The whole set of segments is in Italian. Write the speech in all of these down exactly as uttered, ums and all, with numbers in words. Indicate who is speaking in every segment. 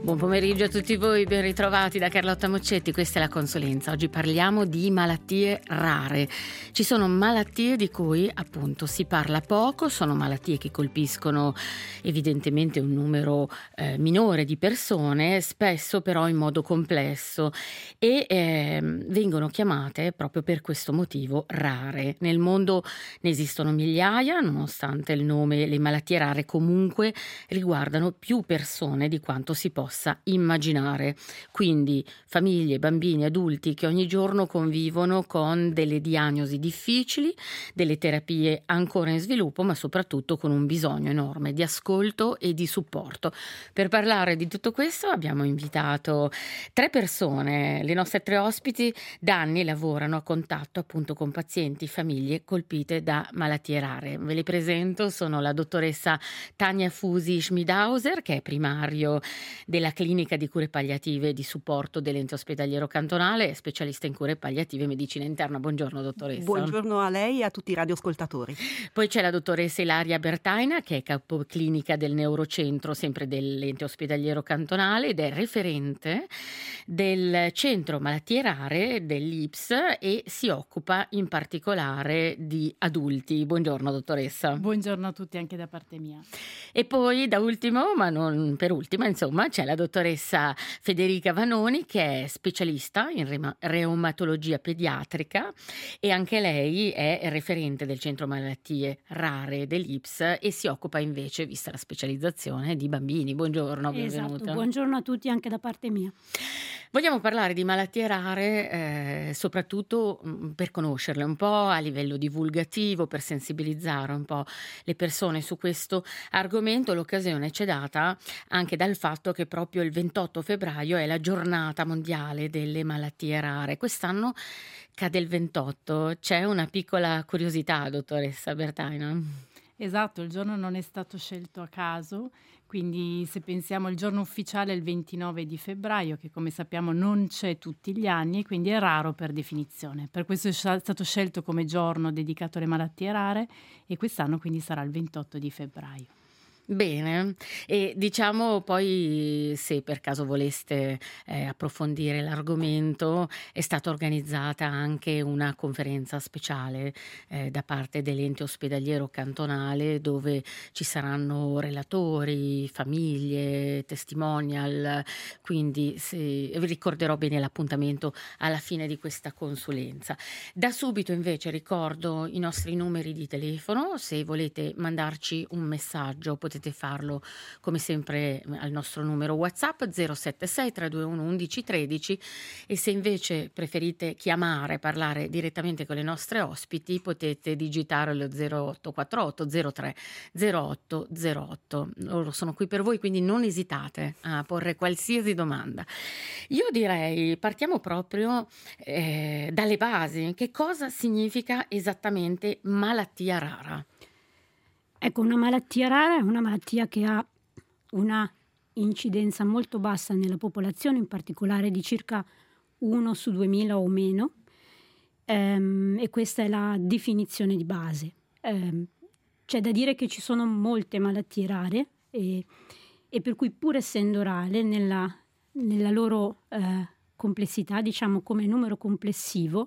Speaker 1: Buon pomeriggio a tutti voi, ben ritrovati da Carlotta Moccetti, questa è La Consulenza. Oggi parliamo di malattie rare. Ci sono malattie di cui appunto si parla poco, sono malattie che colpiscono evidentemente un numero eh, minore di persone, spesso però in modo complesso e eh, vengono chiamate proprio per questo motivo rare. Nel mondo ne esistono migliaia, nonostante il nome, le malattie rare comunque riguardano più persone di quanto si possa immaginare, quindi famiglie, bambini, adulti che ogni giorno convivono con delle diagnosi difficili, delle terapie ancora in sviluppo, ma soprattutto con un bisogno enorme di ascolto e di supporto. Per parlare di tutto questo abbiamo invitato tre persone, le nostre tre ospiti da anni lavorano a contatto appunto con pazienti, famiglie colpite da malattie rare. Ve le presento, sono la dottoressa Tania Fusi Schmidhauser, che è primario della clinica di cure palliative e di supporto dell'ente ospedaliero cantonale, specialista in cure palliative e medicina interna. Buongiorno dottoressa.
Speaker 2: Buongiorno a lei e a tutti i radioascoltatori.
Speaker 1: Poi c'è la dottoressa Ilaria Bertaina, che è capoclinica del neurocentro sempre dell'ente ospedaliero cantonale ed è referente del centro malattie rare dell'I P S e si occupa in particolare di adulti. Buongiorno dottoressa.
Speaker 3: Buongiorno a tutti anche da parte mia.
Speaker 1: E poi da ultimo, ma non per ultima, insomma, c'è la dottoressa Federica Vanoni, che è specialista in rema- reumatologia pediatrica e anche lei è referente del centro malattie rare dell'I P S e si occupa invece, vista la specializzazione, di bambini. Buongiorno, benvenuta.
Speaker 3: Esatto, buongiorno a tutti anche da parte mia.
Speaker 1: Vogliamo parlare di malattie rare eh, soprattutto mh, per conoscerle un po' a livello divulgativo, per sensibilizzare un po' le persone su questo argomento. L'occasione ci è data anche dal fatto che proprio il ventotto febbraio è la giornata mondiale delle malattie rare. Quest'anno cade il ventotto. C'è una piccola curiosità, dottoressa Bertaina?
Speaker 3: Esatto, il giorno non è stato scelto a caso, quindi se pensiamo il giorno ufficiale è il ventinove di febbraio, che come sappiamo non c'è tutti gli anni, quindi è raro per definizione. Per questo è stato scelto come giorno dedicato alle malattie rare e quest'anno quindi sarà il ventotto di febbraio.
Speaker 1: Bene, e diciamo poi, se per caso voleste eh, approfondire l'argomento, è stata organizzata anche una conferenza speciale eh, da parte dell'ente ospedaliero cantonale, dove ci saranno relatori, famiglie, testimonial, quindi se, vi ricorderò bene l'appuntamento alla fine di questa consulenza. Da subito invece ricordo i nostri numeri di telefono, se volete mandarci un messaggio potete Potete farlo come sempre al nostro numero WhatsApp zero sette sei tre due uno uno uno uno tre e se invece preferite chiamare, parlare direttamente con le nostre ospiti, potete digitare lo zero otto quattro otto zero tre zero otto zero otto. Loro sono qui per voi, quindi non esitate a porre qualsiasi domanda. Io direi partiamo proprio eh, dalle basi. Che cosa significa esattamente malattia rara?
Speaker 4: Ecco, una malattia rara è una malattia che ha una incidenza molto bassa nella popolazione, in particolare di circa uno su duemila o meno, ehm, e questa è la definizione di base. Ehm, c'è da dire che ci sono molte malattie rare e, e per cui pur essendo rare nella, nella loro eh, complessità, diciamo come numero complessivo,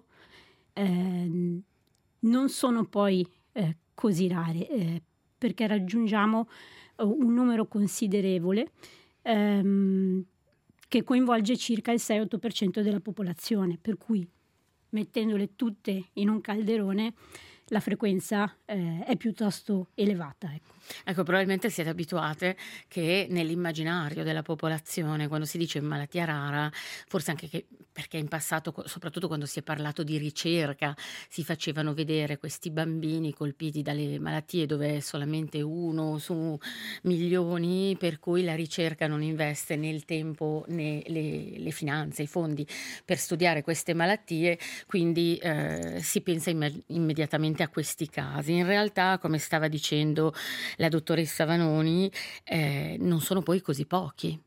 Speaker 4: eh, non sono poi eh, così rare, eh, perché raggiungiamo un numero considerevole ehm, che coinvolge circa il sei otto per cento della popolazione, per cui mettendole tutte in un calderone la frequenza eh, è piuttosto elevata. Ecco.
Speaker 1: Ecco, probabilmente siete abituate che nell'immaginario della popolazione, quando si dice malattia rara, forse anche che, perché in passato, soprattutto quando si è parlato di ricerca, si facevano vedere questi bambini colpiti dalle malattie dove è solamente uno su milioni, per cui la ricerca non investe né il tempo né le, le finanze, i fondi per studiare queste malattie, quindi eh, si pensa imm- immediatamente a questi casi. In realtà, come stava dicendo la dottoressa Vanoni, eh, non sono poi così pochi.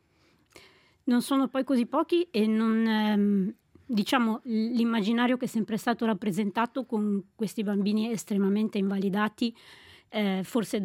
Speaker 4: Non sono poi così pochi e non, ehm, diciamo, l'immaginario che è sempre stato rappresentato con questi bambini estremamente invalidati, eh, forse da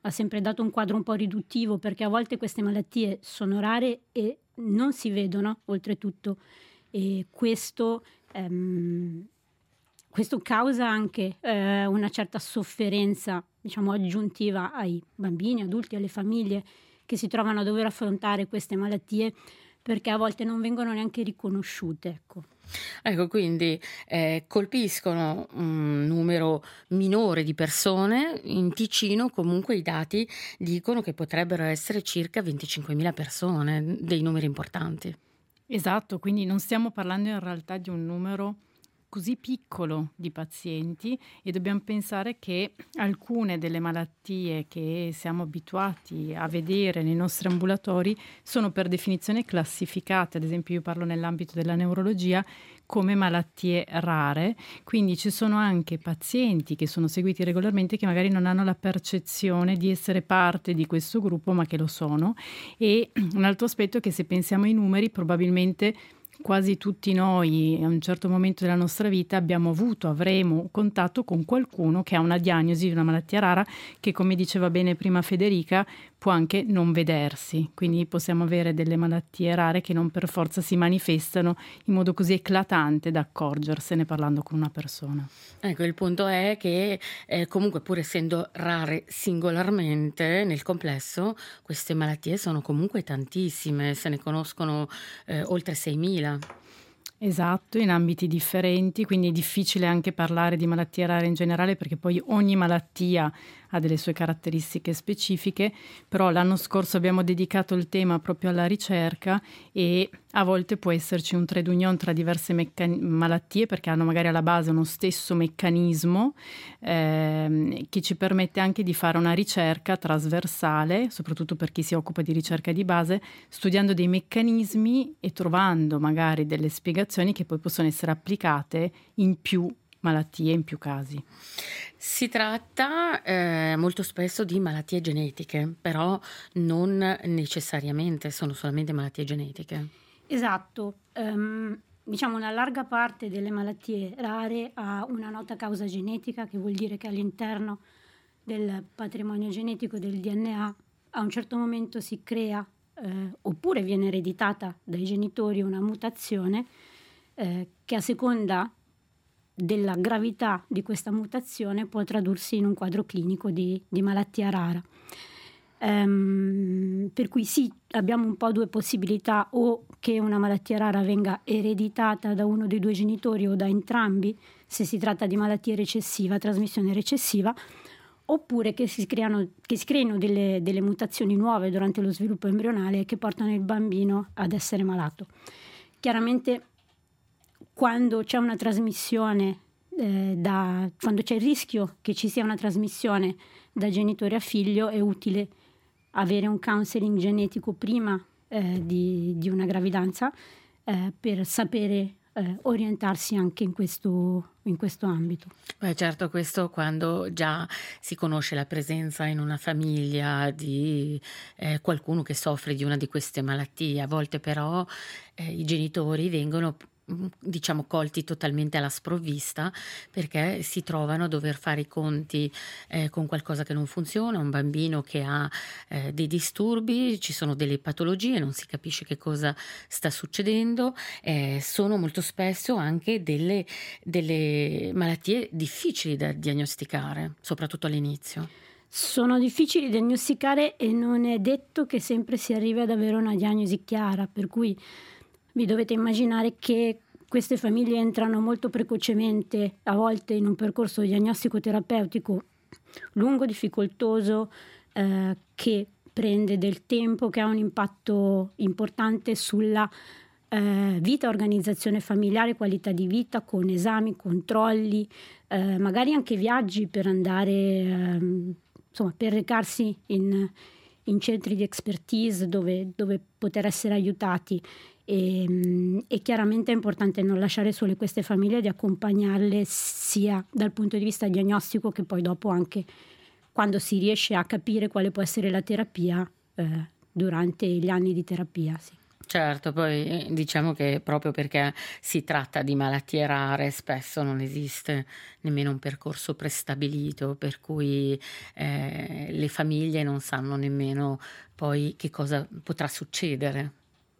Speaker 4: ha sempre dato un quadro un po' riduttivo, perché a volte queste malattie sono rare e non si vedono, oltretutto, e questo, ehm, questo causa anche eh, una certa sofferenza, diciamo, aggiuntiva ai bambini, adulti, alle famiglie che si trovano a dover affrontare queste malattie, perché a volte non vengono neanche riconosciute, ecco.
Speaker 1: Ecco, quindi eh, colpiscono un numero minore di persone. In Ticino comunque i dati dicono che potrebbero essere circa venticinquemila persone, dei numeri importanti.
Speaker 3: Esatto, quindi non stiamo parlando in realtà di un numero così piccolo di pazienti, e dobbiamo pensare che alcune delle malattie che siamo abituati a vedere nei nostri ambulatori sono per definizione classificate, ad esempio io parlo nell'ambito della neurologia, come malattie rare, quindi ci sono anche pazienti che sono seguiti regolarmente che magari non hanno la percezione di essere parte di questo gruppo, ma che lo sono. E un altro aspetto è che, se pensiamo ai numeri, probabilmente quasi tutti noi a un certo momento della nostra vita abbiamo avuto, avremo contatto con qualcuno che ha una diagnosi di una malattia rara che, come diceva bene prima Federica, può anche non vedersi. Quindi possiamo avere delle malattie rare che non per forza si manifestano in modo così eclatante da accorgersene parlando con una persona.
Speaker 1: Ecco, il punto è che eh, comunque, pur essendo rare singolarmente, nel complesso queste malattie sono comunque tantissime, se ne conoscono eh, oltre seimila.
Speaker 3: Esatto, in ambiti differenti, quindi è difficile anche parlare di malattie rare in generale, perché poi ogni malattia ha delle sue caratteristiche specifiche, però l'anno scorso abbiamo dedicato il tema proprio alla ricerca, e a volte può esserci un trade union tra diverse meccan- malattie, perché hanno magari alla base uno stesso meccanismo ehm, che ci permette anche di fare una ricerca trasversale, soprattutto per chi si occupa di ricerca di base, studiando dei meccanismi e trovando magari delle spiegazioni che poi possono essere applicate in più malattie, in più casi.
Speaker 1: Si tratta eh, molto spesso di malattie genetiche, però non necessariamente sono solamente malattie genetiche.
Speaker 4: Esatto, um, diciamo una larga parte delle malattie rare ha una nota causa genetica, che vuol dire che all'interno del patrimonio genetico del D N A a un certo momento si crea eh, oppure viene ereditata dai genitori una mutazione eh, che, a seconda della gravità di questa mutazione, può tradursi in un quadro clinico di, di malattia rara. Um, per cui sì, abbiamo un po' due possibilità: o che una malattia rara venga ereditata da uno dei due genitori o da entrambi, se si tratta di malattia recessiva, trasmissione recessiva, oppure che si creano, che si creino delle, delle mutazioni nuove durante lo sviluppo embrionale che portano il bambino ad essere malato. Chiaramente, quando c'è una trasmissione eh, da, quando c'è il rischio che ci sia una trasmissione da genitore a figlio, è utile avere un counseling genetico prima eh, di, di una gravidanza eh, per sapere eh, orientarsi anche in questo, in questo ambito.
Speaker 1: Beh, certo, questo quando già si conosce la presenza in una famiglia di eh, qualcuno che soffre di una di queste malattie. A volte però eh, i genitori vengono, diciamo, colti totalmente alla sprovvista, perché si trovano a dover fare i conti eh, con qualcosa che non funziona, un bambino che ha eh, dei disturbi, ci sono delle patologie, non si capisce che cosa sta succedendo, eh, sono molto spesso anche delle, delle malattie difficili da diagnosticare, soprattutto all'inizio.
Speaker 4: Sono difficili da diagnosticare e non è detto che sempre si arrivi ad avere una diagnosi chiara, per cui vi dovete immaginare che queste famiglie entrano molto precocemente, a volte in un percorso diagnostico-terapeutico lungo, difficoltoso, eh, che prende del tempo, che ha un impatto importante sulla eh, vita, organizzazione familiare, qualità di vita, con esami, controlli, eh, magari anche viaggi per andare, eh, insomma, per recarsi in, in centri di expertise dove, dove poter essere aiutati. E, e chiaramente è importante non lasciare sole queste famiglie, di accompagnarle sia dal punto di vista diagnostico che poi dopo anche quando si riesce a capire quale può essere la terapia eh, durante gli anni di terapia. Sì.
Speaker 1: Certo, poi diciamo che proprio perché si tratta di malattie rare, spesso non esiste nemmeno un percorso prestabilito, per cui eh, le famiglie non sanno nemmeno poi che cosa potrà succedere.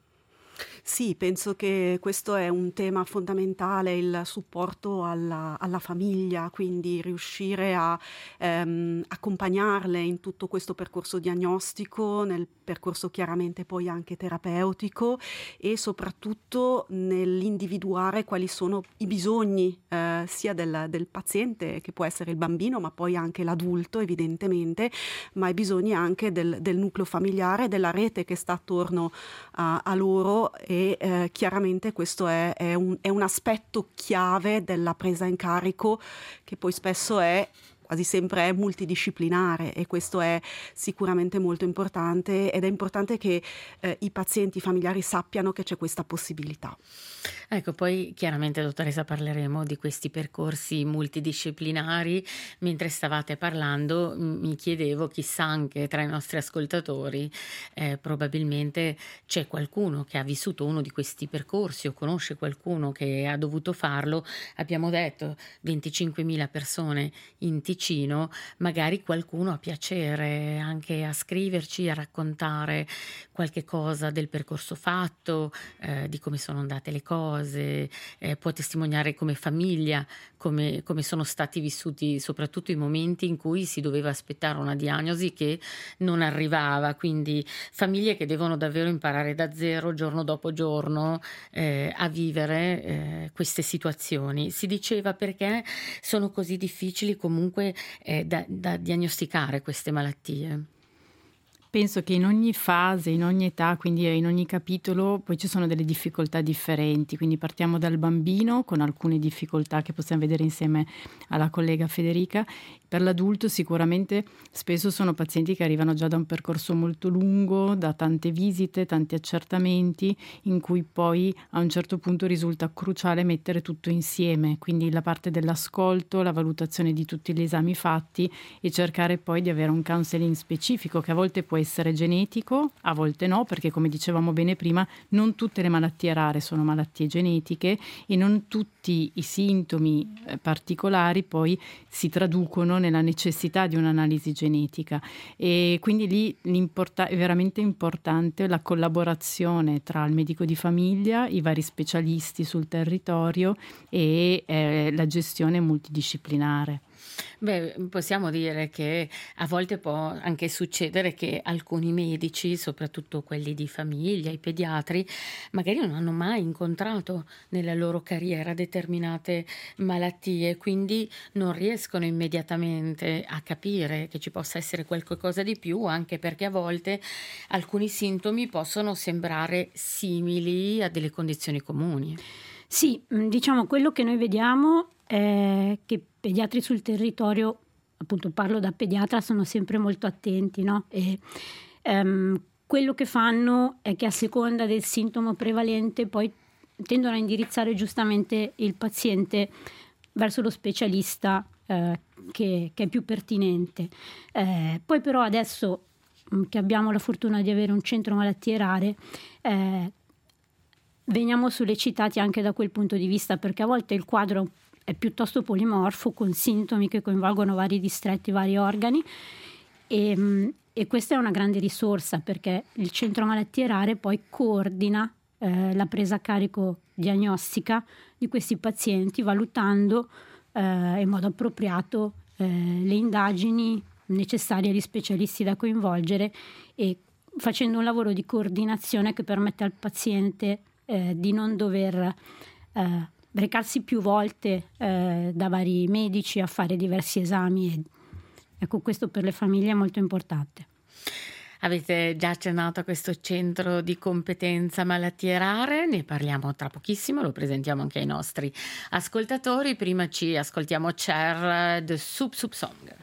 Speaker 2: Sì, penso che questo è un tema fondamentale, il supporto alla, alla famiglia, quindi riuscire a ehm, accompagnarle in tutto questo percorso diagnostico, nel percorso chiaramente poi anche terapeutico e soprattutto nell'individuare quali sono i bisogni eh, sia del, del paziente, che può essere il bambino, ma poi anche l'adulto evidentemente, ma i bisogni anche del, del nucleo familiare, della rete che sta attorno a, a loro. E eh, chiaramente questo è, è, un, è un aspetto chiave della presa in carico, che poi spesso è quasi sempre è multidisciplinare, e questo è sicuramente molto importante, ed è importante che eh, i pazienti i familiari sappiano che c'è questa possibilità.
Speaker 1: Ecco, poi chiaramente, dottoressa, parleremo di questi percorsi multidisciplinari. Mentre stavate parlando mi chiedevo, chissà anche tra i nostri ascoltatori eh, probabilmente c'è qualcuno che ha vissuto uno di questi percorsi o conosce qualcuno che ha dovuto farlo. Abbiamo detto venticinquemila persone in Ticino, magari qualcuno ha piacere anche a scriverci, a raccontare qualche cosa del percorso fatto, eh, di come sono andate le cose, eh, può testimoniare come famiglia come, come sono stati vissuti soprattutto i momenti in cui si doveva aspettare una diagnosi che non arrivava, quindi famiglie che devono davvero imparare da zero, giorno dopo giorno, eh, a vivere eh, queste situazioni. Si diceva perché sono così difficili comunque eh, da, da diagnosticare queste malattie.
Speaker 3: Penso che in ogni fase, in ogni età, quindi in ogni capitolo, poi ci sono delle difficoltà differenti. Quindi partiamo dal bambino con alcune difficoltà che possiamo vedere insieme alla collega Federica. Per l'adulto sicuramente spesso sono pazienti che arrivano già da un percorso molto lungo, da tante visite, tanti accertamenti, in cui poi a un certo punto risulta cruciale mettere tutto insieme, quindi la parte dell'ascolto, la valutazione di tutti gli esami fatti e cercare poi di avere un counseling specifico che a volte può essere genetico, a volte no, perché come dicevamo bene prima non tutte le malattie rare sono malattie genetiche e non tutti i sintomi eh, particolari poi si traducono nella necessità di un'analisi genetica, e quindi lì è veramente importante la collaborazione tra il medico di famiglia, i vari specialisti sul territorio e eh, la gestione multidisciplinare.
Speaker 1: Beh, possiamo dire che a volte può anche succedere che alcuni medici, soprattutto quelli di famiglia, i pediatri, magari non hanno mai incontrato nella loro carriera determinate malattie, quindi non riescono immediatamente a capire che ci possa essere qualcosa di più, anche perché a volte alcuni sintomi possono sembrare simili a delle condizioni comuni.
Speaker 4: Sì, diciamo quello che noi vediamo è che pediatri sul territorio, appunto parlo da pediatra, sono sempre molto attenti, no? E um, quello che fanno è che a seconda del sintomo prevalente poi tendono a indirizzare giustamente il paziente verso lo specialista eh, che, che è più pertinente. Eh, poi però adesso mh, che abbiamo la fortuna di avere un centro malattie rare, eh, veniamo sollecitati anche da quel punto di vista, perché a volte il quadro è piuttosto polimorfo, con sintomi che coinvolgono vari distretti, vari organi, e, e questa è una grande risorsa, perché il centro malattie rare poi coordina eh, la presa a carico diagnostica di questi pazienti, valutando eh, in modo appropriato eh, le indagini necessarie agli specialisti da coinvolgere e facendo un lavoro di coordinazione che permette al paziente eh, di non dover eh, recarsi più volte eh, da vari medici a fare diversi esami. E, ecco, questo per le famiglie è molto importante.
Speaker 1: Avete già accennato a questo centro di competenza malattie rare, ne parliamo tra pochissimo, lo presentiamo anche ai nostri ascoltatori. Prima ci ascoltiamo Cher, The Soup Soup Song.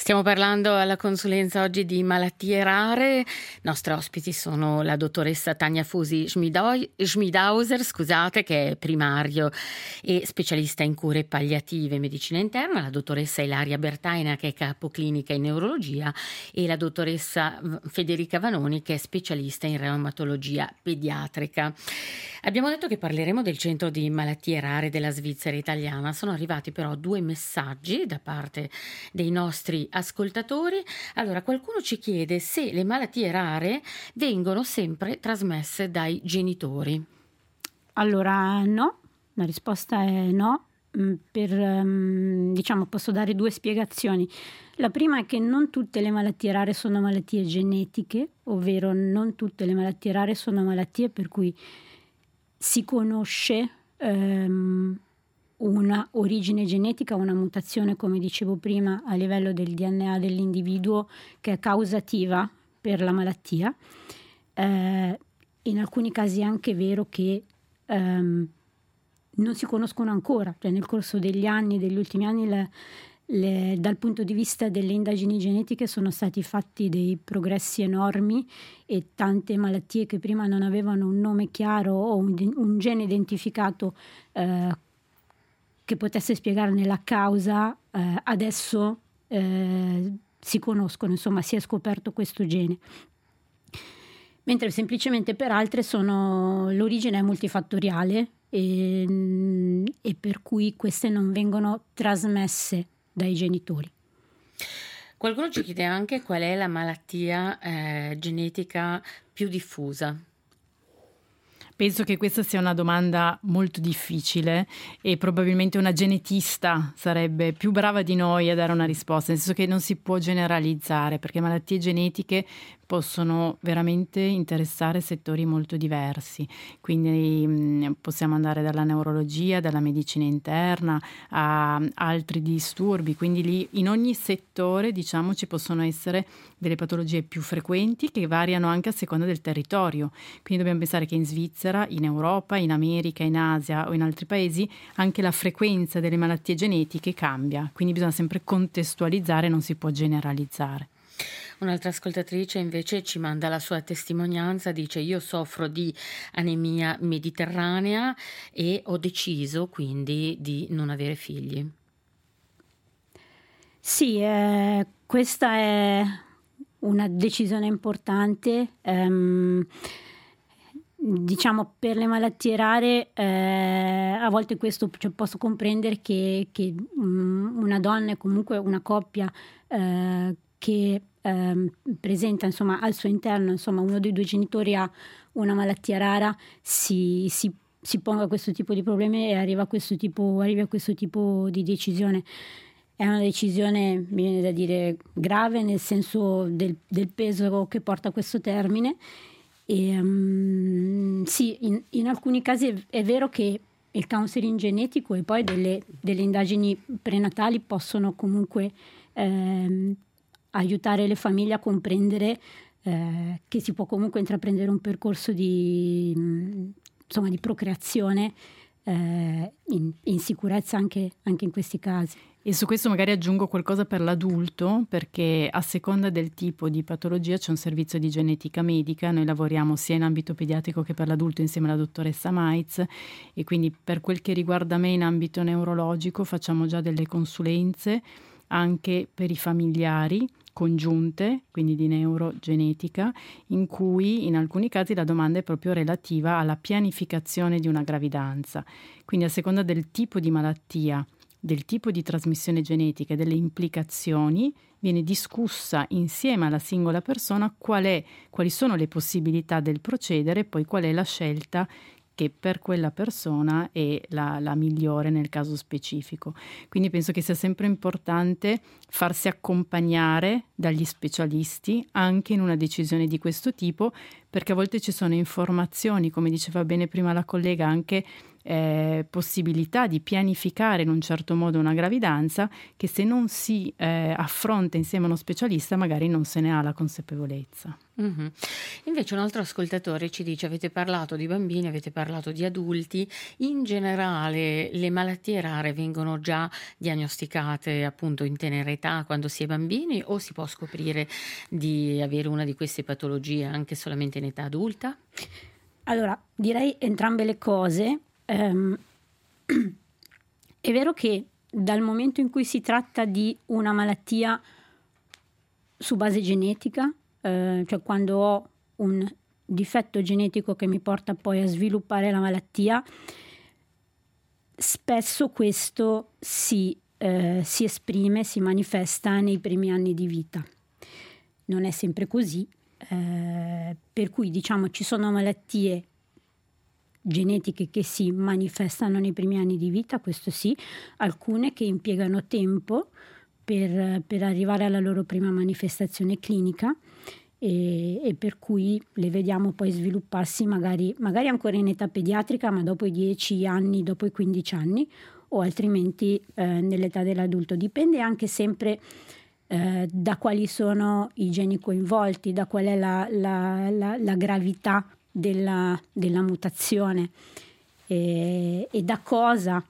Speaker 1: Stiamo parlando alla consulenza oggi di malattie rare. I nostri ospiti sono la dottoressa Tania Fusi Schmidhauser, scusate, che è primario e specialista in cure palliative e medicina interna, la dottoressa Ilaria Bertaina, che è capoclinica in neurologia, e la dottoressa Federica Vanoni, che è specialista in reumatologia pediatrica. Abbiamo detto che parleremo del centro di malattie rare della Svizzera italiana. Sono arrivati però due messaggi da parte dei nostri ascoltatori. Allora, qualcuno ci chiede se le malattie rare vengono sempre trasmesse dai genitori.
Speaker 4: Allora, no, la risposta è no. Per, diciamo, posso dare due spiegazioni. La prima è che non tutte le malattie rare sono malattie genetiche, ovvero non tutte le malattie rare sono malattie per cui si conosce ehm, una origine genetica, una mutazione, come dicevo prima, a livello del D N A dell'individuo che è causativa per la malattia. Eh, in alcuni casi è anche vero che ehm, non si conoscono ancora, cioè nel corso degli anni, degli ultimi anni, le, le, dal punto di vista delle indagini genetiche sono stati fatti dei progressi enormi e tante malattie che prima non avevano un nome chiaro o un, un gene identificato eh, che potesse spiegarne la causa, eh, adesso eh, si conoscono, insomma si è scoperto questo gene. Mentre semplicemente per altre sono, l'origine è multifattoriale e, e per cui queste non vengono trasmesse dai genitori.
Speaker 1: Qualcuno ci chiede anche qual è la malattia eh, genetica più diffusa.
Speaker 3: Penso che questa sia una domanda molto difficile e probabilmente una genetista sarebbe più brava di noi a dare una risposta, nel senso che non si può generalizzare, perché malattie genetiche possono veramente interessare settori molto diversi, quindi mh, possiamo andare dalla neurologia, dalla medicina interna a altri disturbi, quindi lì in ogni settore, diciamo, ci possono essere delle patologie più frequenti che variano anche a seconda del territorio, quindi dobbiamo pensare che in Svizzera, in Europa, in America, in Asia o in altri paesi anche la frequenza delle malattie genetiche cambia, quindi bisogna sempre contestualizzare, non si può generalizzare.
Speaker 1: Un'altra ascoltatrice invece ci manda la sua testimonianza, dice: io soffro di anemia mediterranea e ho deciso quindi di non avere figli.
Speaker 4: Sì, eh, questa è una decisione importante. Um, diciamo per le malattie rare eh, a volte questo, cioè, posso comprendere che, che um, una donna e comunque una coppia eh, che eh, presenta insomma al suo interno insomma uno dei due genitori ha una malattia rara si, si, si ponga questo tipo di problemi e arriva a questo tipo, arriva a questo tipo di decisione. È una decisione, mi viene da dire, grave nel senso del, del peso che porta a questo termine. E, um, sì, in, in alcuni casi è, è vero che il counseling genetico e poi delle, delle indagini prenatali possono comunque ehm, aiutare le famiglie a comprendere eh, che si può comunque intraprendere un percorso di, insomma, di procreazione eh, in, in sicurezza anche, anche in questi casi.
Speaker 3: E su questo magari aggiungo qualcosa per l'adulto, perché a seconda del tipo di patologia c'è un servizio di genetica medica. Noi lavoriamo sia in ambito pediatrico che per l'adulto insieme alla dottoressa Maitz, e quindi per quel che riguarda me in ambito neurologico facciamo già delle consulenze anche per i familiari congiunte, quindi di neurogenetica, in cui in alcuni casi la domanda è proprio relativa alla pianificazione di una gravidanza. Quindi a seconda del tipo di malattia, del tipo di trasmissione genetica e delle implicazioni, viene discussa insieme alla singola persona qual è, quali sono le possibilità del procedere e poi qual è la scelta che per quella persona è la, la migliore nel caso specifico. Quindi penso che sia sempre importante farsi accompagnare dagli specialisti anche in una decisione di questo tipo, perché a volte ci sono informazioni, come diceva bene prima la collega, anche eh, possibilità di pianificare in un certo modo una gravidanza che se non si eh, affronta insieme a uno specialista magari non se ne ha la consapevolezza.
Speaker 1: Mm-hmm. Invece un altro ascoltatore ci dice: avete parlato di bambini, avete parlato di adulti, in generale le malattie rare vengono già diagnosticate appunto in tenera età quando si è bambini, o si può scoprire di avere una di queste patologie anche solamente in età adulta?
Speaker 4: Allora, direi entrambe le cose. Um, è vero che dal momento in cui si tratta di una malattia su base genetica, eh, cioè quando ho un difetto genetico che mi porta poi a sviluppare la malattia, spesso questo si, eh, si esprime, si manifesta nei primi anni di vita. Non è sempre così, eh, per cui diciamo ci sono malattie genetiche che si manifestano nei primi anni di vita, questo sì, alcune che impiegano tempo per, per arrivare alla loro prima manifestazione clinica e, e per cui le vediamo poi svilupparsi magari, magari ancora in età pediatrica, ma dopo i dieci anni, dopo i quindici anni, o altrimenti eh, nell'età dell'adulto. Dipende anche sempre eh, da quali sono i geni coinvolti, da qual è la, la, la, la gravità Della, della mutazione e, e da cosa,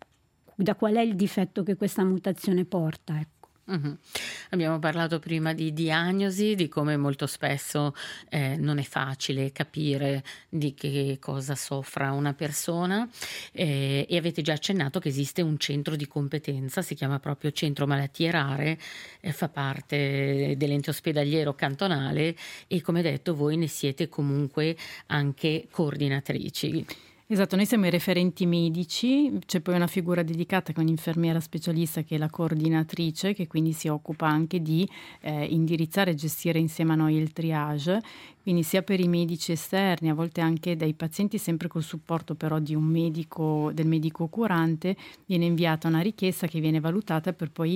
Speaker 4: da qual è il difetto che questa mutazione porta, ecco.
Speaker 1: Mm-hmm. Abbiamo parlato prima di diagnosi, di come molto spesso eh, non è facile capire di che cosa soffra una persona, eh, e avete già accennato che esiste un centro di competenza, si chiama proprio Centro Malattie Rare, eh, fa parte dell'ente ospedaliero cantonale e, come detto, voi ne siete comunque anche coordinatrici.
Speaker 3: Esatto, noi siamo i referenti medici, c'è poi una figura dedicata con un'infermiera specialista che è la coordinatrice, che quindi si occupa anche di eh, indirizzare e gestire insieme a noi il triage, quindi sia per i medici esterni, a volte anche dai pazienti, sempre col supporto però di un medico, del medico curante, viene inviata una richiesta che viene valutata per poi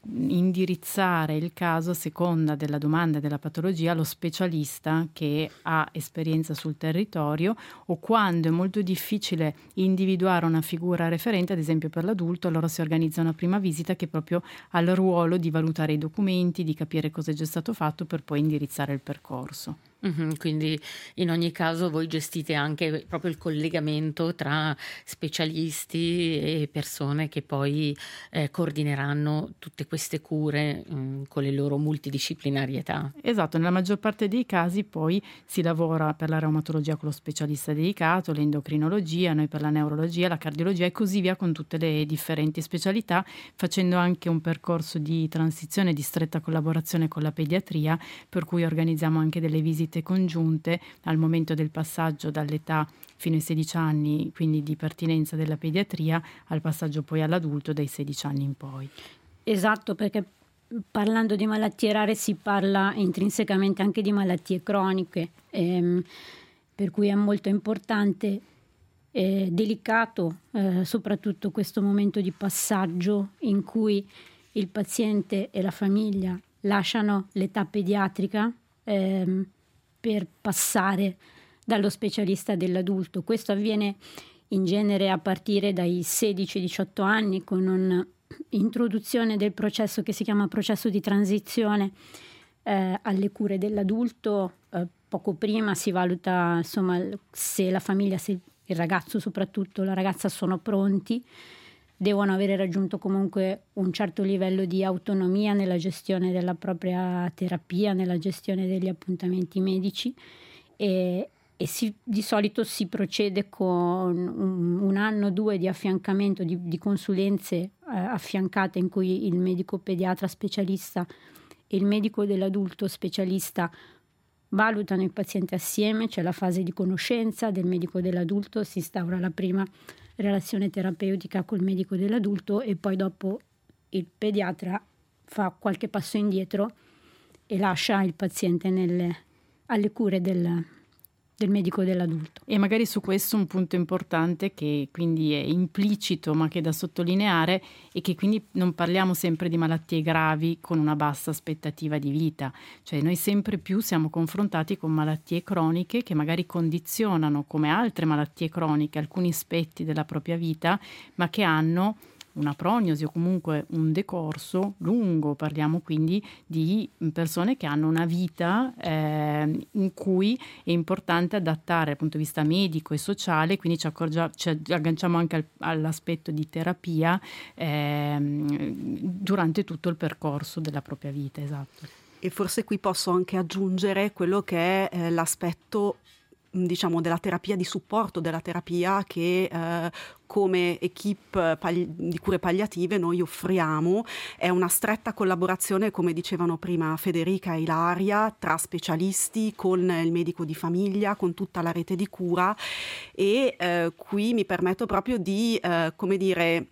Speaker 3: indirizzare il caso a seconda della domanda e della patologia allo specialista che ha esperienza sul territorio, o quando è molto difficile individuare una figura referente, ad esempio per l'adulto, allora si organizza una prima visita che proprio ha il ruolo di valutare i documenti, di capire cosa è già stato fatto per poi indirizzare il percorso.
Speaker 1: Mm-hmm, quindi in ogni caso voi gestite anche proprio il collegamento tra specialisti e persone che poi eh, coordineranno tutte queste cure mh, con le loro multidisciplinarietà.
Speaker 3: Esatto, nella maggior parte dei casi poi si lavora per la reumatologia con lo specialista dedicato, l'endocrinologia, noi per la neurologia, la cardiologia e così via, con tutte le differenti specialità, facendo anche un percorso di transizione di stretta collaborazione con la pediatria, per cui organizziamo anche delle visite congiunte al momento del passaggio dall'età fino ai sedici anni, quindi di pertinenza della pediatria, al passaggio poi all'adulto dai sedici anni in poi.
Speaker 4: Esatto, perché parlando di malattie rare si parla intrinsecamente anche di malattie croniche, ehm, per cui è molto importante, eh, delicato, eh, soprattutto questo momento di passaggio in cui il paziente e la famiglia lasciano l'età pediatrica ehm, per passare dallo specialista dell'adulto. Questo avviene in genere a partire dai sedici diciotto anni, con un'introduzione del processo che si chiama processo di transizione eh, alle cure dell'adulto. Eh, poco prima si valuta insomma se la famiglia, se il ragazzo soprattutto, la ragazza sono pronti, devono avere raggiunto comunque un certo livello di autonomia nella gestione della propria terapia, nella gestione degli appuntamenti medici e, e si, di solito si procede con un, un anno o due di affiancamento, di, di consulenze eh, affiancate in cui il medico pediatra specialista e il medico dell'adulto specialista valutano il paziente assieme. C'è la fase di conoscenza del medico dell'adulto, si instaura la prima relazione terapeutica col medico dell'adulto e poi dopo il pediatra fa qualche passo indietro e lascia il paziente nelle, alle cure del, del medico dell'adulto.
Speaker 3: E magari su questo un punto importante che quindi è implicito ma che è da sottolineare è che quindi non parliamo sempre di malattie gravi con una bassa aspettativa di vita, cioè noi sempre più siamo confrontati con malattie croniche che magari condizionano come altre malattie croniche alcuni aspetti della propria vita, ma che hanno una prognosi o comunque un decorso lungo. Parliamo quindi di persone che hanno una vita eh, in cui è importante adattare dal punto di vista medico e sociale, quindi ci, accorgia, ci agganciamo anche al, all'aspetto di terapia eh, durante tutto il percorso della propria vita. Esatto.
Speaker 2: E forse qui posso anche aggiungere quello che è eh, l'aspetto, diciamo, della terapia di supporto, della terapia che eh, come equipe pali- di cure palliative noi offriamo. È una stretta collaborazione, come dicevano prima Federica e Ilaria, tra specialisti, con il medico di famiglia, con tutta la rete di cura, e eh, qui mi permetto proprio di, eh, come dire,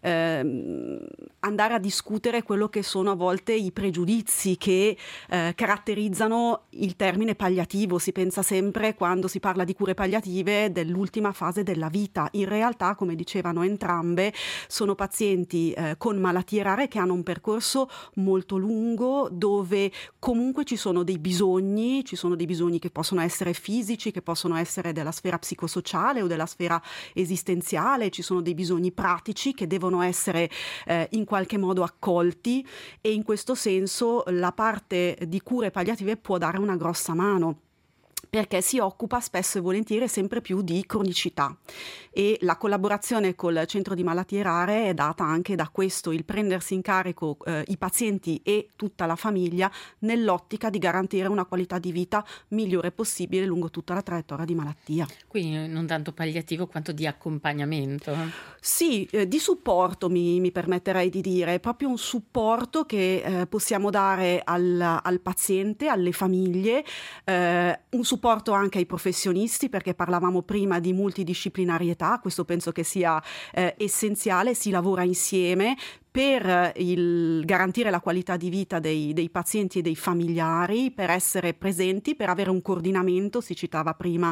Speaker 2: eh, andare a discutere quello che sono a volte i pregiudizi che eh, caratterizzano il termine palliativo. Si pensa sempre, quando si parla di cure palliative, dell'ultima fase della vita. In realtà, come dicevano entrambe, sono pazienti eh, con malattie rare che hanno un percorso molto lungo, dove comunque ci sono dei bisogni, ci sono dei bisogni che possono essere fisici, che possono essere della sfera psicosociale o della sfera esistenziale, ci sono dei bisogni pratici che devono essere eh, in qualche modo accolti, e in questo senso la parte di cure palliative può dare una grossa mano, perché si occupa spesso e volentieri sempre più di cronicità, e la collaborazione col centro di malattie rare è data anche da questo, il prendersi in carico eh, i pazienti e tutta la famiglia nell'ottica di garantire una qualità di vita migliore possibile lungo tutta la traiettoria di malattia.
Speaker 1: Quindi non tanto palliativo quanto di accompagnamento.
Speaker 2: Sì, eh, di supporto mi, mi permetterei di dire, proprio un supporto che eh, possiamo dare al, al paziente, alle famiglie, eh, un supporto anche ai professionisti, perché parlavamo prima di multidisciplinarietà. Questo penso che sia eh, essenziale, si lavora insieme per il, garantire la qualità di vita dei, dei pazienti e dei familiari, per essere presenti, per avere un coordinamento. Si citava prima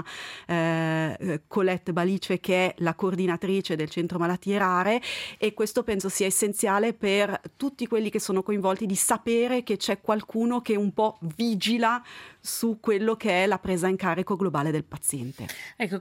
Speaker 2: eh, Colette Balice, che è la coordinatrice del Centro Malattie Rare, e questo penso sia essenziale per tutti quelli che sono coinvolti, di sapere che c'è qualcuno che un po' vigila su quello che è la presa in carico globale del paziente.
Speaker 1: Ecco,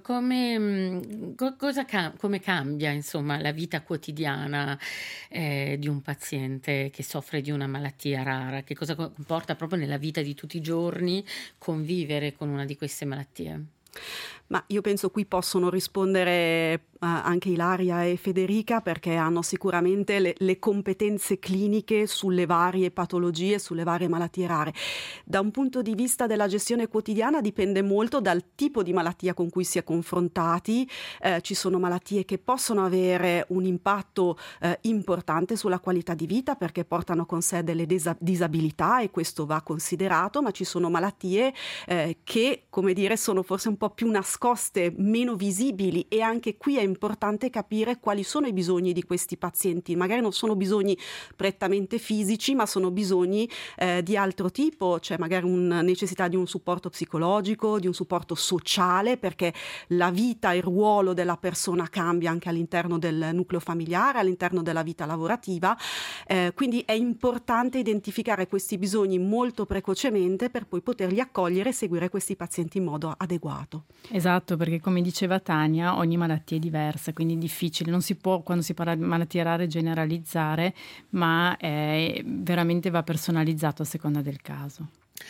Speaker 1: come, co- cosa cam- come cambia insomma la vita quotidiana eh, di un paziente che soffre di una malattia rara? Che cosa comporta proprio nella vita di tutti i giorni convivere con una di queste malattie?
Speaker 2: Ma io penso qui possono rispondere uh, anche Ilaria e Federica, perché hanno sicuramente le, le competenze cliniche sulle varie patologie, sulle varie malattie rare. Da un punto di vista della gestione quotidiana dipende molto dal tipo di malattia con cui si è confrontati. Eh, ci sono malattie che possono avere un impatto eh, importante sulla qualità di vita, perché portano con sé delle desa- disabilità, e questo va considerato, ma ci sono malattie eh, che, come dire, sono forse un po' più nascoste, meno visibili, e anche qui è importante capire quali sono i bisogni di questi pazienti. Magari non sono bisogni prettamente fisici, ma sono bisogni eh, di altro tipo. C'è magari una necessità di un supporto psicologico, di un supporto sociale, perché la vita e il ruolo della persona cambia anche all'interno del nucleo familiare, all'interno della vita lavorativa. Eh, quindi è importante identificare questi bisogni molto precocemente, per poi poterli accogliere e seguire questi pazienti in modo adeguato.
Speaker 3: Esatto, perché come diceva Tania, ogni malattia è diversa, quindi è difficile, non si può, quando si parla di malattie rare, generalizzare, ma è, veramente va personalizzato a seconda del caso.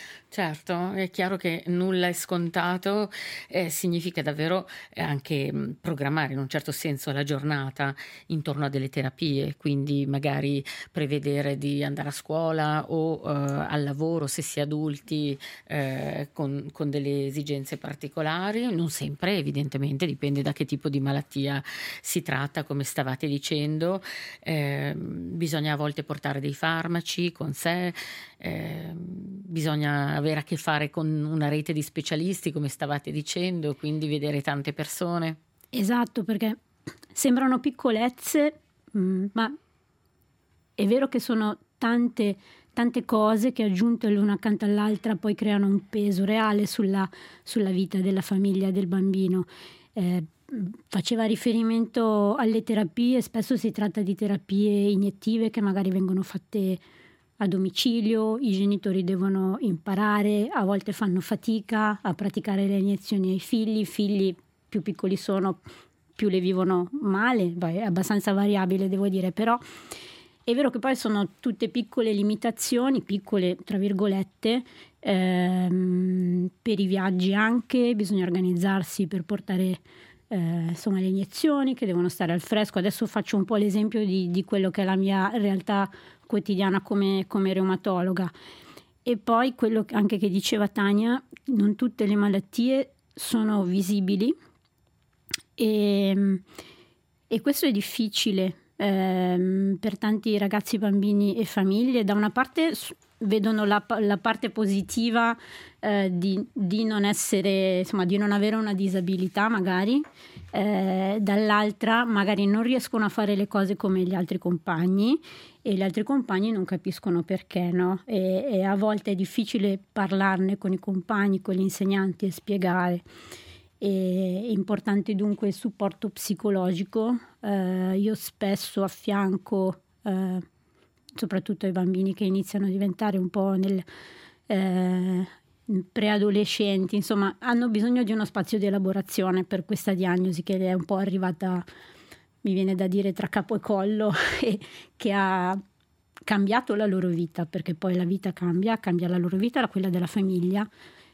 Speaker 1: Certo, è chiaro che nulla è scontato, eh, significa davvero anche mh, programmare in un certo senso la giornata intorno a delle terapie, quindi magari prevedere di andare a scuola o eh, al lavoro se si è adulti eh, con, con delle esigenze particolari. Non sempre, evidentemente, dipende da che tipo di malattia si tratta, come stavate dicendo. Eh, bisogna a volte portare dei farmaci con sé, eh, bisogna avere a che fare con una rete di specialisti, come stavate dicendo, quindi vedere tante persone.
Speaker 4: Esatto, perché sembrano piccolezze, mh, ma è vero che sono tante tante cose che aggiunte l'una accanto all'altra poi creano un peso reale sulla, sulla vita della famiglia e del bambino. Eh, faceva riferimento alle terapie, spesso si tratta di terapie iniettive che magari vengono fatte a domicilio, i genitori devono imparare, a volte fanno fatica a praticare le iniezioni ai figli, i figli più piccoli sono, più le vivono male, è abbastanza variabile devo dire, però è vero che poi sono tutte piccole limitazioni, piccole tra virgolette, ehm, per i viaggi anche, bisogna organizzarsi per portare eh, insomma le iniezioni che devono stare al fresco. Adesso faccio un po' l'esempio di, di quello che è la mia realtà quotidiana come, come reumatologa. E poi quello anche che diceva Tania, non tutte le malattie sono visibili e, e questo è difficile. Ehm, per tanti ragazzi, bambini e famiglie. Da una parte vedono la, la parte positiva eh, di, di non essere, insomma, di non avere una disabilità magari, eh, dall'altra magari non riescono a fare le cose come gli altri compagni e gli altri compagni non capiscono perché, no? E, e a volte è difficile parlarne con i compagni, con gli insegnanti e spiegare. È importante dunque il supporto psicologico. Eh, io spesso affianco eh, soprattutto ai bambini che iniziano a diventare un po' nel eh, preadolescenti, insomma hanno bisogno di uno spazio di elaborazione per questa diagnosi che è un po' arrivata, mi viene da dire, tra capo e collo e che ha cambiato la loro vita, perché poi la vita cambia, cambia la loro vita, quella della famiglia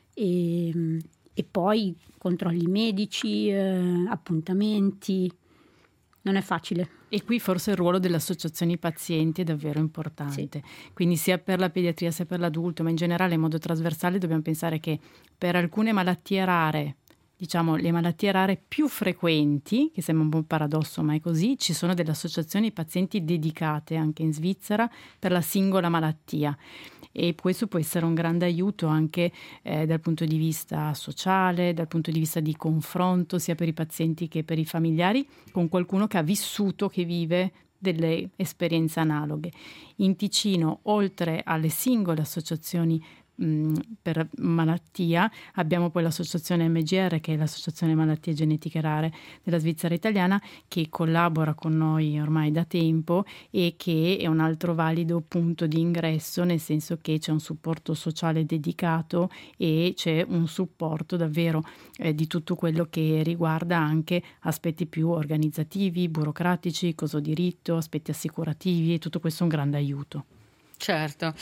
Speaker 4: e E poi controlli medici, eh, appuntamenti, non è facile.
Speaker 3: E qui forse il ruolo delle associazioni pazienti è davvero importante. Sì. Quindi sia per la pediatria sia per l'adulto, ma in generale in modo trasversale dobbiamo pensare che per alcune malattie rare, diciamo le malattie rare più frequenti, che sembra un po' un paradosso ma è così, ci sono delle associazioni pazienti dedicate anche in Svizzera per la singola malattia. E questo può essere un grande aiuto anche eh, dal punto di vista sociale, dal punto di vista di confronto sia per i pazienti che per i familiari con qualcuno che ha vissuto, che vive delle esperienze analoghe. In Ticino, oltre alle singole associazioni per malattia, abbiamo poi l'associazione M G R, che è l'associazione malattie genetiche rare della Svizzera italiana, che collabora con noi ormai da tempo e che è un altro valido punto di ingresso, nel senso che c'è un supporto sociale dedicato e c'è un supporto davvero eh, di tutto quello che riguarda anche aspetti più organizzativi, burocratici, coso diritto, aspetti assicurativi, e tutto questo è un grande aiuto.
Speaker 1: Certo,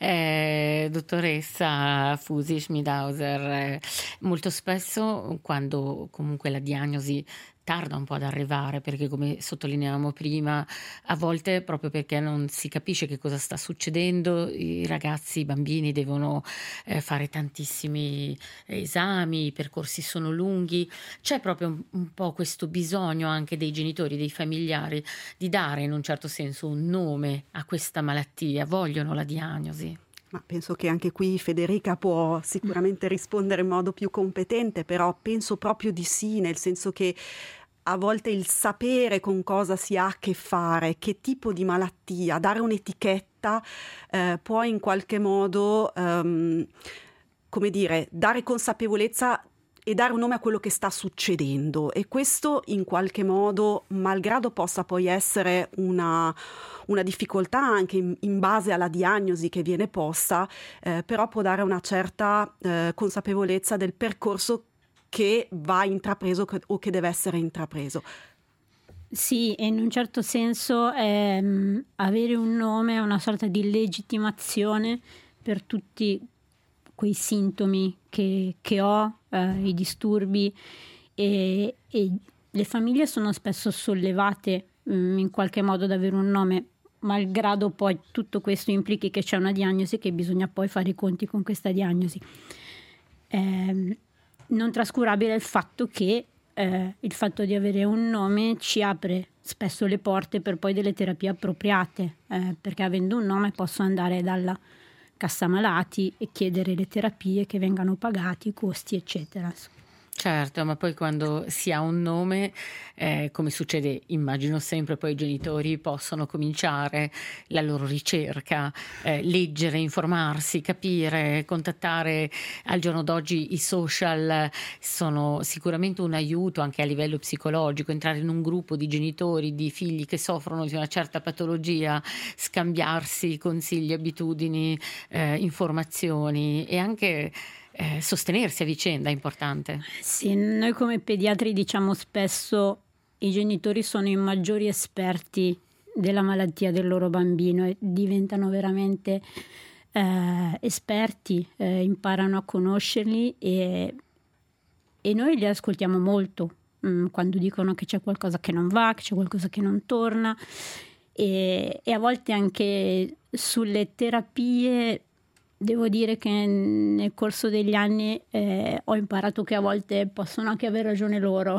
Speaker 1: eh, dottoressa Fusi-Schmidhauser, eh, molto spesso quando comunque la diagnosi tarda un po' ad arrivare, perché come sottolineavamo prima, a volte proprio perché non si capisce che cosa sta succedendo, i ragazzi, i bambini devono eh, fare tantissimi esami, i percorsi sono lunghi, c'è proprio un, un po' questo bisogno anche dei genitori, dei familiari, di dare in un certo senso un nome a questa malattia, vogliono la diagnosi.
Speaker 2: Ma penso che anche qui Federica può sicuramente rispondere in modo più competente, però penso proprio di sì, nel senso che a volte il sapere con cosa si ha a che fare, che tipo di malattia, dare un'etichetta eh, può in qualche modo, um, come dire, dare consapevolezza e dare un nome a quello che sta succedendo, e questo in qualche modo, malgrado possa poi essere una, una difficoltà anche in, in base alla diagnosi che viene posta, eh, però può dare una certa eh, consapevolezza del percorso che va intrapreso o che deve essere intrapreso.
Speaker 4: Sì, e in un certo senso ehm, avere un nome è una sorta di legittimazione per tutti quei sintomi che, che ho, eh, i disturbi, e, e le famiglie sono spesso sollevate mh, in qualche modo ad avere un nome, malgrado poi tutto questo implichi che c'è una diagnosi, che bisogna poi fare i conti con questa diagnosi. Eh, non trascurabile il fatto che eh, il fatto di avere un nome ci apre spesso le porte per poi delle terapie appropriate, eh, perché avendo un nome posso andare dalla cassa malati e chiedere le terapie che vengano pagati, i costi, eccetera.
Speaker 1: Certo, ma poi quando si ha un nome, eh, come succede, immagino sempre, poi i genitori possono cominciare la loro ricerca, eh, leggere, informarsi, capire, contattare. Al giorno d'oggi i social sono sicuramente un aiuto anche a livello psicologico, entrare in un gruppo di genitori, di figli che soffrono di una certa patologia, scambiarsi consigli, abitudini, eh, informazioni e anche Eh, sostenersi a vicenda è importante.
Speaker 4: Sì, noi come pediatri diciamo spesso i genitori sono i maggiori esperti della malattia del loro bambino e diventano veramente eh, esperti, eh, imparano a conoscerli e, e noi li ascoltiamo molto mh, quando dicono che c'è qualcosa che non va, che c'è qualcosa che non torna e, e a volte anche sulle terapie. Devo dire che nel corso degli anni eh, ho imparato che a volte possono anche aver ragione loro,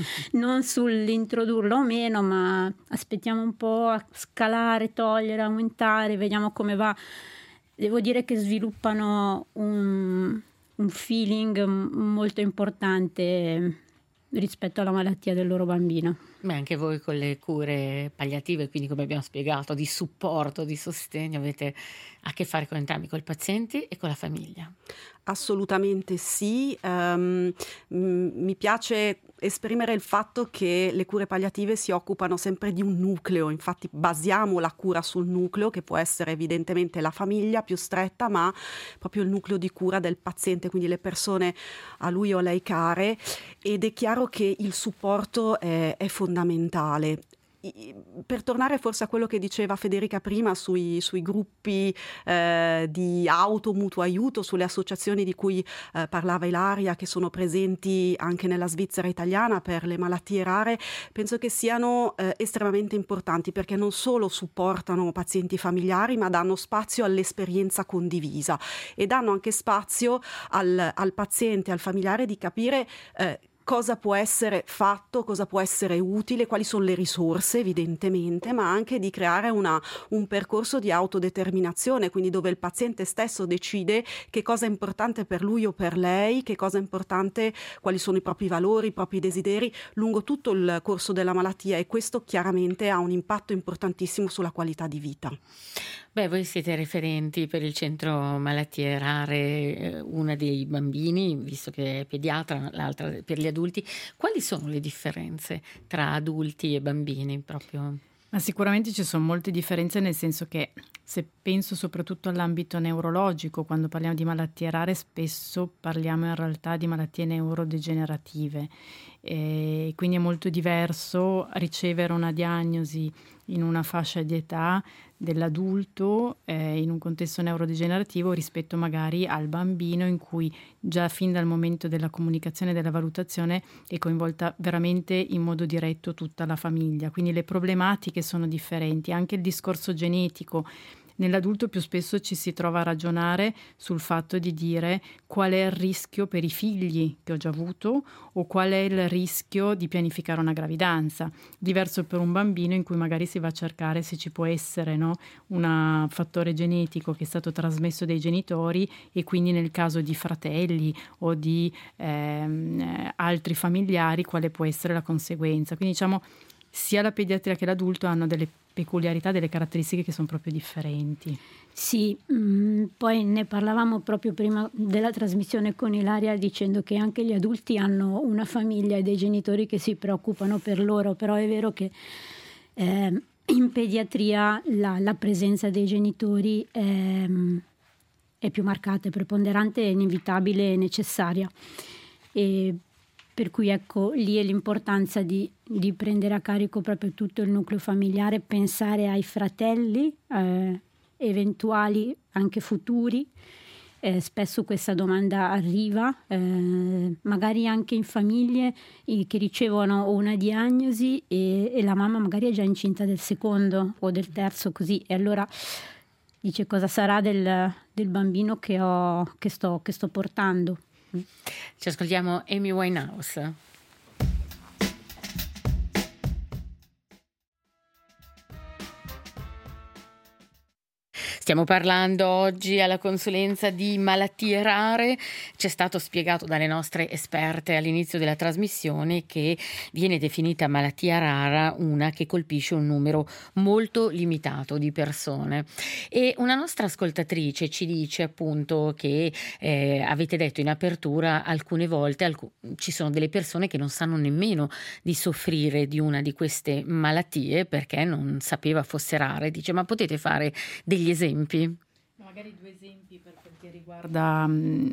Speaker 4: non sull'introdurlo o meno, ma aspettiamo un po' a scalare, togliere, aumentare, vediamo come va. Devo dire che sviluppano un, un feeling molto importante rispetto alla malattia del loro bambino.
Speaker 1: Ma anche voi con le cure palliative, quindi come abbiamo spiegato, di supporto, di sostegno, avete a che fare con entrambi, con i pazienti e con la famiglia.
Speaker 2: Assolutamente sì, um, mi piace esprimere il fatto che le cure palliative si occupano sempre di un nucleo, infatti basiamo la cura sul nucleo che può essere evidentemente la famiglia più stretta, ma proprio il nucleo di cura del paziente, quindi le persone a lui o a lei care, ed è chiaro che il supporto è, è fondamentale. Per tornare forse a quello che diceva Federica prima sui, sui gruppi eh, di auto, mutuo aiuto, sulle associazioni di cui eh, parlava Ilaria, che sono presenti anche nella Svizzera italiana per le malattie rare, penso che siano eh, estremamente importanti perché non solo supportano pazienti familiari ma danno spazio all'esperienza condivisa e danno anche spazio al, al paziente, al familiare di capire eh, cosa può essere fatto, cosa può essere utile, quali sono le risorse evidentemente, ma anche di creare una, un percorso di autodeterminazione, quindi dove il paziente stesso decide che cosa è importante per lui o per lei, che cosa è importante, quali sono i propri valori, i propri desideri lungo tutto il corso della malattia e questo chiaramente ha un impatto importantissimo sulla qualità di vita.
Speaker 1: Beh, voi siete referenti per il centro malattie rare, una dei bambini, visto che è pediatra, l'altra per gli adulti. Quali sono le differenze tra adulti e bambini proprio?
Speaker 3: Ma sicuramente ci sono molte differenze, nel senso che se penso soprattutto all'ambito neurologico, quando parliamo di malattie rare spesso parliamo in realtà di malattie neurodegenerative e quindi è molto diverso ricevere una diagnosi in una fascia di età dell'adulto eh, in un contesto neurodegenerativo rispetto magari al bambino in cui già fin dal momento della comunicazione e della valutazione è coinvolta veramente in modo diretto tutta la famiglia, quindi le problematiche sono differenti, anche il discorso genetico. Nell'adulto più spesso ci si trova a ragionare sul fatto di dire qual è il rischio per i figli che ho già avuto o qual è il rischio di pianificare una gravidanza. Diverso per un bambino in cui magari si va a cercare se ci può essere no, un fattore genetico che è stato trasmesso dai genitori e quindi nel caso di fratelli o di ehm, altri familiari quale può essere la conseguenza. Quindi diciamo sia la pediatria che l'adulto hanno delle peculiarità, delle caratteristiche che sono proprio differenti.
Speaker 4: Sì, mh, poi ne parlavamo proprio prima della trasmissione con Ilaria dicendo che anche gli adulti hanno una famiglia e dei genitori che si preoccupano per loro, però è vero che eh, in pediatria la, la presenza dei genitori è, è più marcata, è preponderante, è inevitabile e necessaria. E per cui ecco lì è l'importanza di, di prendere a carico proprio tutto il nucleo familiare, pensare ai fratelli eh, eventuali, anche futuri. Eh, spesso questa domanda arriva, eh, magari anche in famiglie eh, che ricevono una diagnosi e, e la mamma magari è già incinta del secondo o del terzo, così, e allora dice cosa sarà del, del bambino che, ho, che, sto, che sto portando.
Speaker 1: Ci ascoltiamo Amy Winehouse. Stiamo parlando oggi alla consulenza di malattie rare. Ci è stato spiegato dalle nostre esperte all'inizio della trasmissione che viene definita malattia rara una che colpisce un numero molto limitato di persone. E una nostra ascoltatrice ci dice appunto che eh, avete detto in apertura alcune volte alc- ci sono delle persone che non sanno nemmeno di soffrire di una di queste malattie perché non sapeva fosse rare. Dice: ma potete fare degli esempi?
Speaker 3: Magari due esempi per quel che riguarda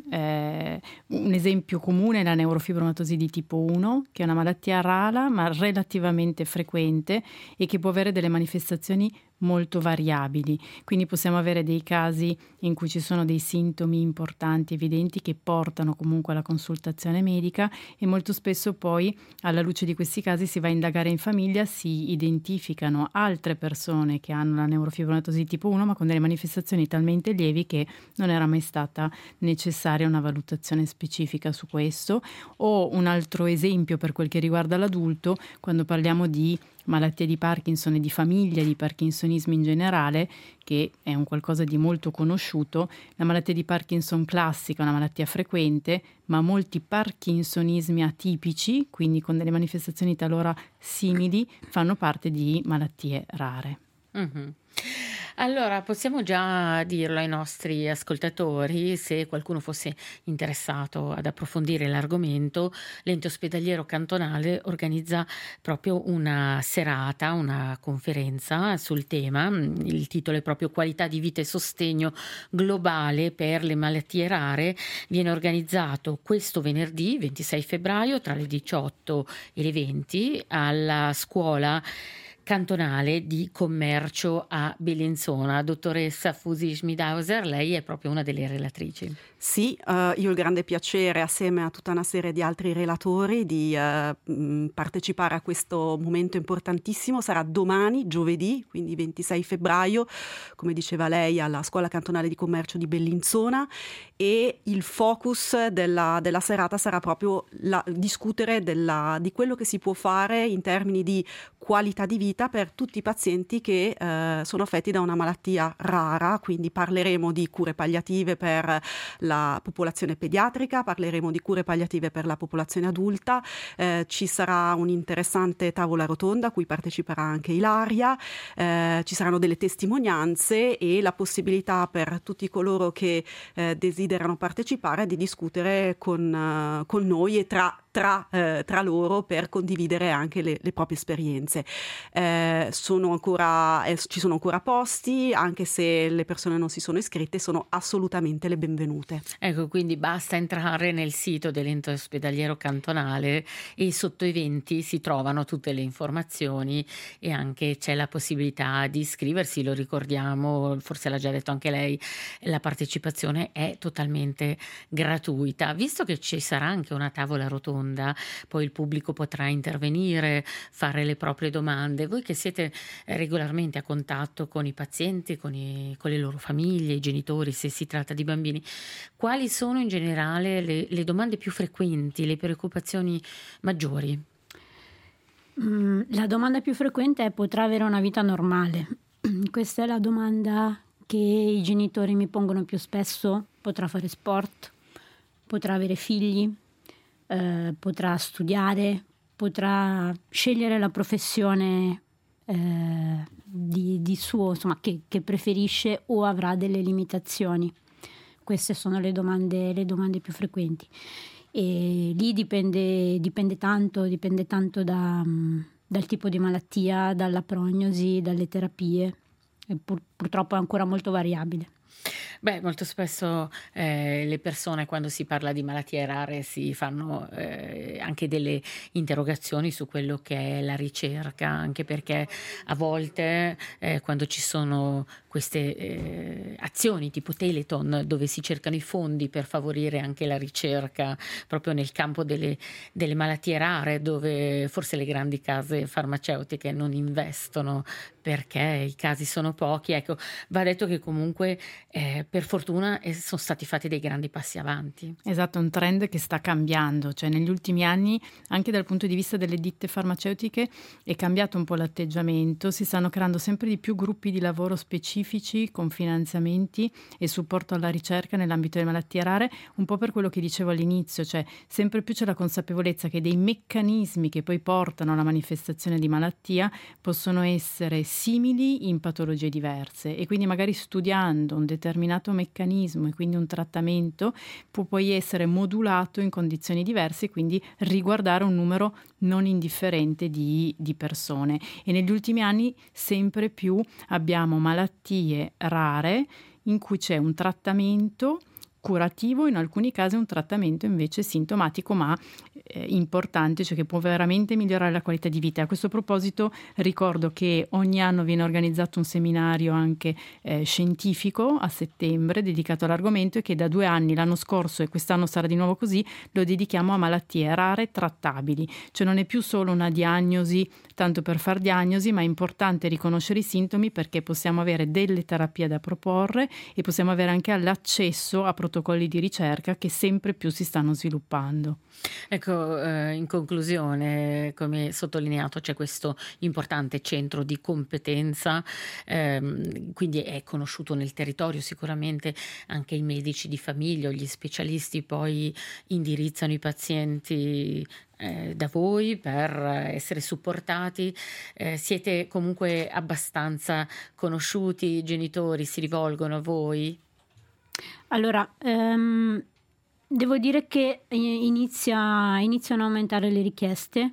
Speaker 3: eh, un esempio comune è la neurofibromatosi di tipo uno, che è una malattia rara ma relativamente frequente e che può avere delle manifestazioni molto variabili, quindi possiamo avere dei casi in cui ci sono dei sintomi importanti, evidenti, che portano comunque alla consultazione medica, e molto spesso poi alla luce di questi casi si va a indagare in famiglia, si identificano altre persone che hanno la neurofibromatosi tipo uno ma con delle manifestazioni talmente lievi che non era mai stata necessaria una valutazione specifica su questo. O un altro esempio per quel che riguarda l'adulto, quando parliamo di malattie di Parkinson e di famiglia di parkinsonismo in generale, che è un qualcosa di molto conosciuto. La malattia di Parkinson classica è una malattia frequente, ma molti parkinsonismi atipici, quindi con delle manifestazioni talora simili, fanno parte di malattie rare.
Speaker 1: Mm-hmm. Allora, possiamo già dirlo ai nostri ascoltatori, se qualcuno fosse interessato ad approfondire l'argomento, l'ente ospedaliero cantonale organizza proprio una serata, una conferenza sul tema. Il titolo è proprio Qualità di vita e sostegno globale per le malattie rare. Viene organizzato questo venerdì ventisei febbraio tra le diciotto e le venti alla scuola cantonale di commercio a Bellinzona. Dottoressa Fusi Schmidhauser, lei è proprio una delle relatrici.
Speaker 2: Sì, uh, io ho il grande piacere, assieme a tutta una serie di altri relatori, di uh, mh, partecipare a questo momento importantissimo. Sarà domani, giovedì, quindi ventisei febbraio, come diceva lei, alla Scuola Cantonale di Commercio di Bellinzona, e il focus della, della serata sarà proprio la, discutere della, di quello che si può fare in termini di qualità di vita per tutti i pazienti che uh, sono affetti da una malattia rara. Quindi parleremo di cure palliative per la popolazione pediatrica, parleremo di cure palliative per la popolazione adulta, eh, ci sarà un'interessante tavola rotonda a cui parteciperà anche Ilaria, eh, ci saranno delle testimonianze e la possibilità per tutti coloro che eh, desiderano partecipare di discutere con, uh, con noi e tra Tra, eh, tra loro per condividere anche le, le proprie esperienze. Eh, sono ancora, eh, ci sono ancora posti, anche se le persone non si sono iscritte, sono assolutamente le benvenute.
Speaker 1: Ecco, quindi basta entrare nel sito dell'ente ospedaliero cantonale e sotto eventi si trovano tutte le informazioni e anche c'è la possibilità di iscriversi. Lo ricordiamo, forse l'ha già detto anche lei, la partecipazione è totalmente gratuita. Visto che ci sarà anche una tavola rotonda, poi il pubblico potrà intervenire, fare le proprie domande. Voi che siete regolarmente a contatto con i pazienti, con, i, con le loro famiglie, i genitori, se si tratta di bambini, quali sono in generale le, le domande più frequenti, le preoccupazioni maggiori?
Speaker 4: Mm, la domanda più frequente è: potrà avere una vita normale? Questa è la domanda che i genitori mi pongono più spesso. Potrà fare sport? Potrà avere figli? Eh, potrà studiare, potrà scegliere la professione eh, di, di suo, insomma, che, che preferisce, o avrà delle limitazioni? Queste sono le domande, le domande più frequenti. E lì dipende, dipende tanto, dipende tanto da, dal tipo di malattia, dalla prognosi, dalle terapie. E pur, purtroppo è ancora molto variabile.
Speaker 1: Beh, molto spesso eh, le persone, quando si parla di malattie rare, si fanno eh, anche delle interrogazioni su quello che è la ricerca, anche perché a volte eh, quando ci sono queste eh, azioni tipo Telethon, dove si cercano i fondi per favorire anche la ricerca proprio nel campo delle, delle malattie rare, dove forse le grandi case farmaceutiche non investono perché i casi sono pochi. Ecco, va detto che comunque eh, per fortuna eh, sono stati fatti dei grandi passi avanti.
Speaker 3: Esatto, è un trend che sta cambiando, cioè negli ultimi anni anche dal punto di vista delle ditte farmaceutiche è cambiato un po' l'atteggiamento, si stanno creando sempre di più gruppi di lavoro specifici con finanziamenti e supporto alla ricerca nell'ambito delle malattie rare, un po' per quello che dicevo all'inizio, cioè sempre più c'è la consapevolezza che dei meccanismi che poi portano alla manifestazione di malattia possono essere simili in patologie diverse, e quindi magari studiando un determinato meccanismo e quindi un trattamento può poi essere modulato in condizioni diverse e quindi riguardare un numero non indifferente di, di persone. E negli ultimi anni sempre più abbiamo malattie rare in cui c'è un trattamento curativo, in alcuni casi un trattamento invece sintomatico ma eh, importante, cioè che può veramente migliorare la qualità di vita. A questo proposito ricordo che ogni anno viene organizzato un seminario anche eh, scientifico a settembre dedicato all'argomento, e che da due anni, l'anno scorso e quest'anno sarà di nuovo così, lo dedichiamo a malattie rare trattabili, cioè non è più solo una diagnosi tanto per far diagnosi, ma è importante riconoscere i sintomi perché possiamo avere delle terapie da proporre e possiamo avere anche l'accesso a protocolli protocolli di ricerca che sempre più si stanno sviluppando.
Speaker 1: Ecco, eh, in conclusione, come sottolineato, c'è questo importante centro di competenza, ehm, quindi è conosciuto nel territorio, sicuramente anche i medici di famiglia o gli specialisti poi indirizzano i pazienti eh, da voi per essere supportati. Eh, siete comunque abbastanza conosciuti, i genitori si rivolgono a voi?
Speaker 4: Allora, ehm, devo dire che inizia, iniziano a aumentare le richieste,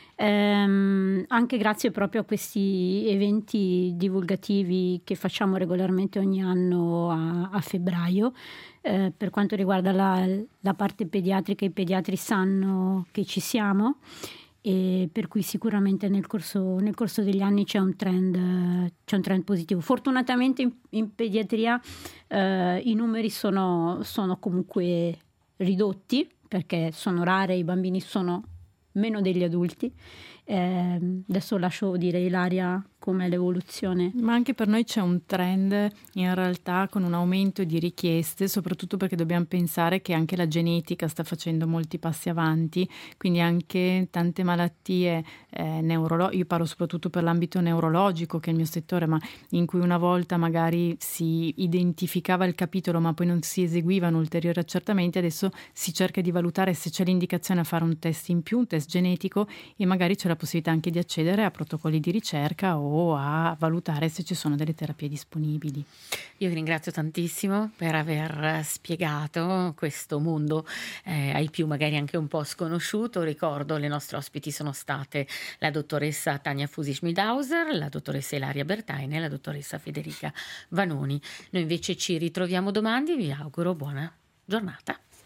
Speaker 4: ehm, anche grazie proprio a questi eventi divulgativi che facciamo regolarmente ogni anno a, a febbraio. Eh, per quanto riguarda la, la parte pediatrica, i pediatri sanno che ci siamo, e per cui sicuramente nel corso, nel corso degli anni c'è un trend, c'è un trend positivo. Fortunatamente in, in pediatria eh, i numeri sono, sono comunque ridotti, perché sono rare, i bambini sono meno degli adulti. Eh, adesso lascio dire Ilaria com'è l'evoluzione.
Speaker 3: Ma anche per noi c'è un trend in realtà con un aumento di richieste, soprattutto perché dobbiamo pensare che anche la genetica sta facendo molti passi avanti, quindi anche tante malattie eh, neurologiche, io parlo soprattutto per l'ambito neurologico che è il mio settore, ma in cui una volta magari si identificava il capitolo ma poi non si eseguivano ulteriori accertamenti, adesso si cerca di valutare se c'è l'indicazione a fare un test in più, un test genetico, e magari c'è la possibilità anche di accedere a protocolli di ricerca o a valutare se ci sono delle terapie disponibili.
Speaker 1: Io vi ringrazio tantissimo per aver spiegato questo mondo eh, ai più magari anche un po' sconosciuto. Ricordo, le nostre ospiti sono state la dottoressa Tania Fusi-Schmidhauser, la dottoressa Ilaria Bertaine e la dottoressa Federica Vanoni. Noi invece ci ritroviamo domani, vi auguro buona giornata.